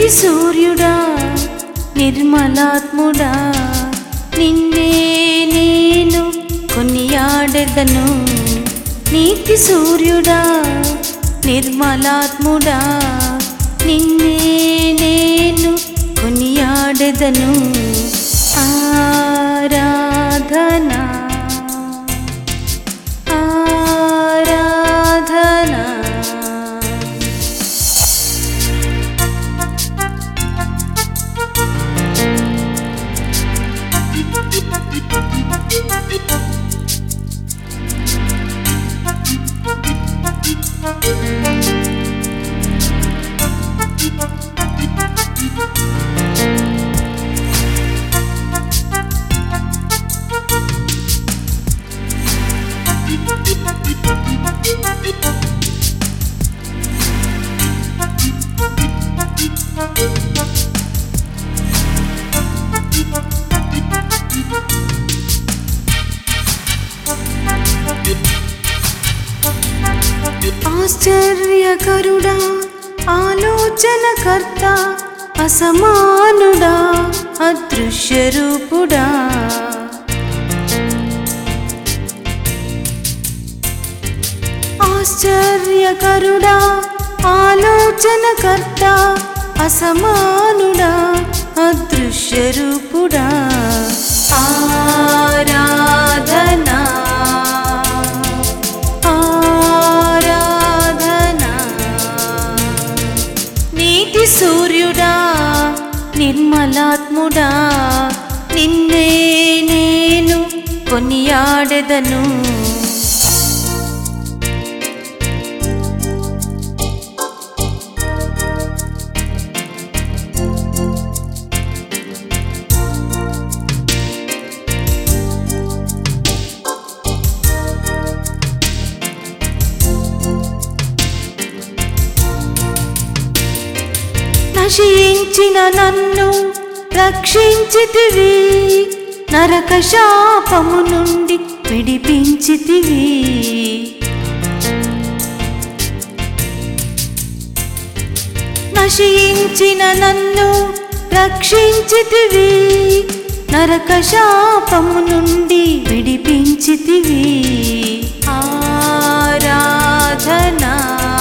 నీతి సూర్యుడా నిర్మలాత్ముడా నిన్నే నేను కొనియాడెదను. నీతి సూర్యుడా నిర్మలాత్ముడా నిన్నే నేను కొనియాడెదను. ఆరాధనా ఆరాధనా ఆశ్చర్యకరుడా ఆలోచనకర్త అసమానుడా అదృశ్యరూపుడా ఆశ్చర్యకరుడా ఆలోచనకర్త అసమానుడా అదృశ్యరూపుడా ఆరాధనా ఆరాధనా నీతి సూర్యుడా నిర్మలాత్ముడా నిన్నే నేను కొనియాడెదను. నశించిన నన్ను రక్షించితివి, నరక శాపము నుండి విడిపించితివి. నశించిన నన్ను రక్షించితివి, నరక శాపము నుండి విడిపించితివి. ఆరాధనా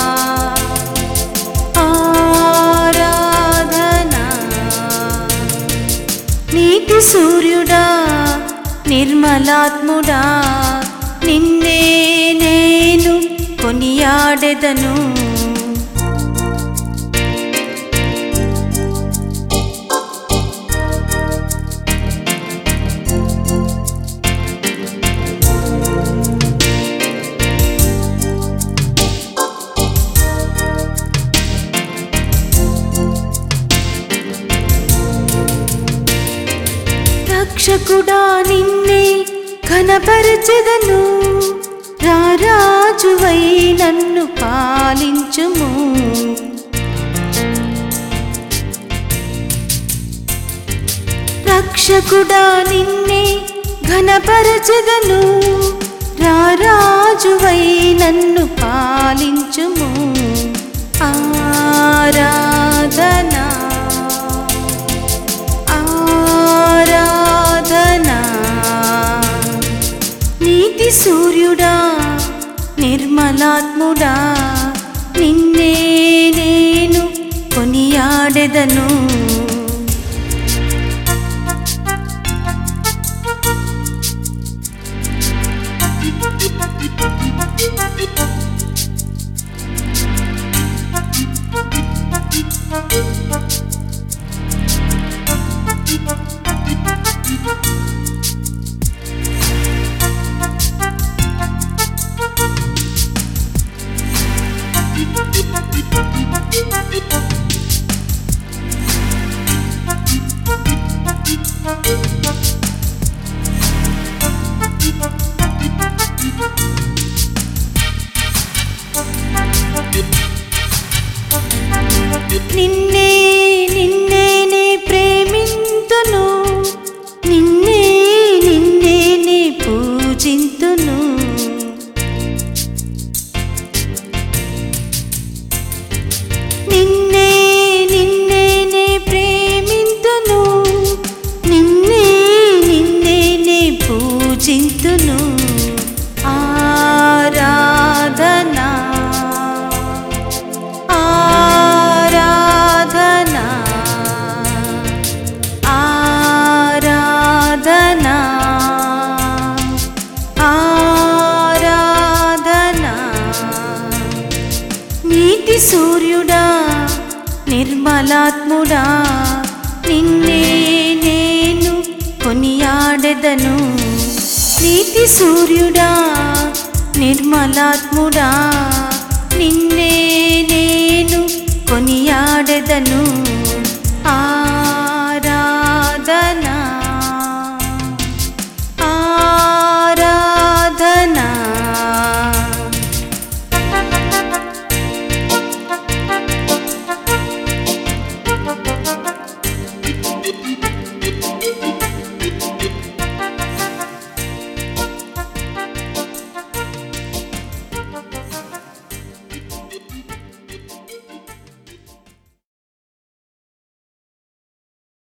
నీతి సూర్యుడా నిర్మలాత్ముడా నిన్నే నేను కొనియాడెదను. రక్షకుడా నిన్నే ఘనపరచెదను, రారాజువై నన్ను పాలించుము. రక్షకుడా నిన్నే ఘనపరచెదను, రారాజువై నన్ను పాలించుము. ఆరాధనా ఆరాధనా నీతి సూర్యుడా నిర్మలాత్ముడా నిన్నే నేను కొనియాడెదను. నిన్నే నిన్నే నే ప్రేమింతును, నిన్నే నిన్నే నే పూజింతును. నిన్నే నిన్నే నే నీతి సూర్యుడా నిర్మలాత్ముడా నిన్నే నేను కొనియాడెదను నీతి సూర్యుడా నిర్మలాత్ముడా నిన్నే